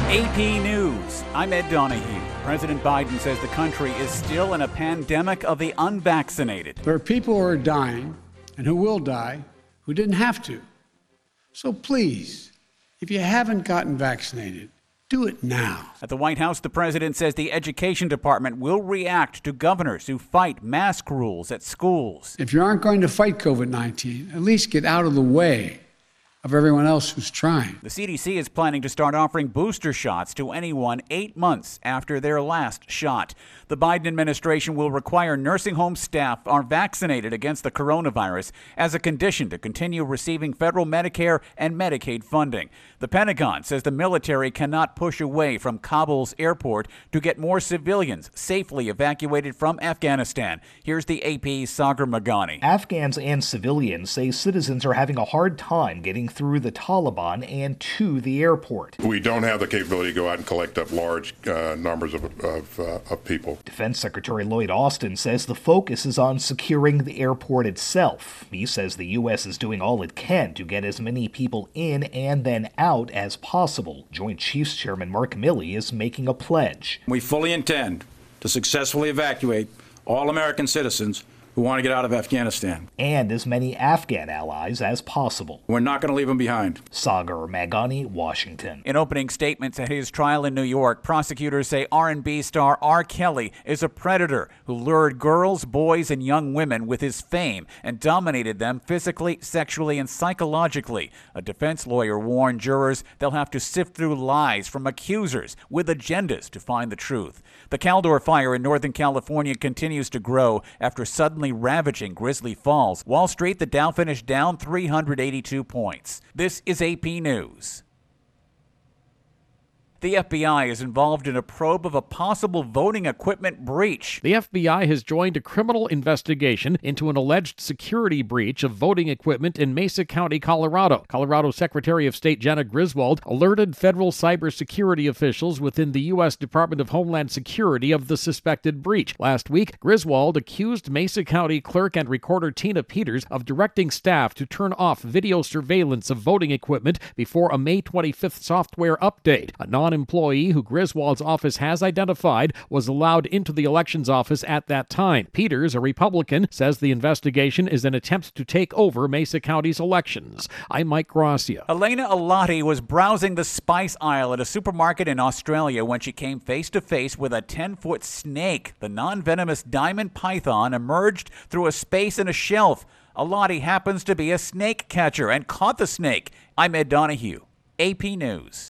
AP News. I'm Ed Donahue. President Biden says the country is still in a pandemic of the unvaccinated. There are people who are dying and who will die who didn't have to. So please, if you haven't gotten vaccinated, do it now. At the White House, the president says the Education Department will react to governors who fight mask rules at schools. If you aren't going to fight COVID-19, at least get out of the way of everyone else who's trying. The CDC is planning to start offering booster shots to anyone 8 months after their last shot. The Biden administration will require nursing home staff are vaccinated against the coronavirus as a condition to continue receiving federal Medicare and Medicaid funding. The Pentagon says the military cannot push away from Kabul's airport to get more civilians safely evacuated from Afghanistan. Here's the AP's Sagar Meghani. Afghans and civilians say citizens are having a hard time getting through the Taliban and to the airport. We don't have the capability to go out and collect up large numbers of people. Defense Secretary Lloyd Austin says the focus is on securing the airport itself. He says the U.S. is doing all it can to get as many people in and then out as possible. Joint Chiefs Chairman Mark Milley is making a pledge. We fully intend to successfully evacuate all American citizens who want to get out of Afghanistan. And as many Afghan allies as possible. We're not going to leave them behind. Sagar Meghani, Washington. In opening statements at his trial in New York, prosecutors say R&B star R. Kelly is a predator who lured girls, boys, and young women with his fame and dominated them physically, sexually, and psychologically. A defense lawyer warned jurors they'll have to sift through lies from accusers with agendas to find the truth. The Caldor fire in Northern California continues to grow after suddenly ravaging Grizzly Falls. Wall Street, the Dow finished down 382 points. This is AP News. The FBI is involved in a probe of a possible voting equipment breach. The FBI has joined a criminal investigation into an alleged security breach of voting equipment in Mesa County, Colorado. Colorado Secretary of State Jena Griswold alerted federal cybersecurity officials within the U.S. Department of Homeland Security of the suspected breach. Last week, Griswold accused Mesa County clerk and recorder Tina Peters of directing staff to turn off video surveillance of voting equipment before a May 25th software update. A non-employee who Griswold's office has identified was allowed into the elections office at that time. Peters, a Republican, says the investigation is an attempt to take over Mesa County's elections. I'm Mike Gracia. Elena Alati was browsing the spice aisle at a supermarket in Australia when she came face-to-face with a 10-foot snake. The non-venomous diamond python emerged through a space in a shelf. Alati happens to be a snake catcher and caught the snake. I'm Ed Donahue, AP News.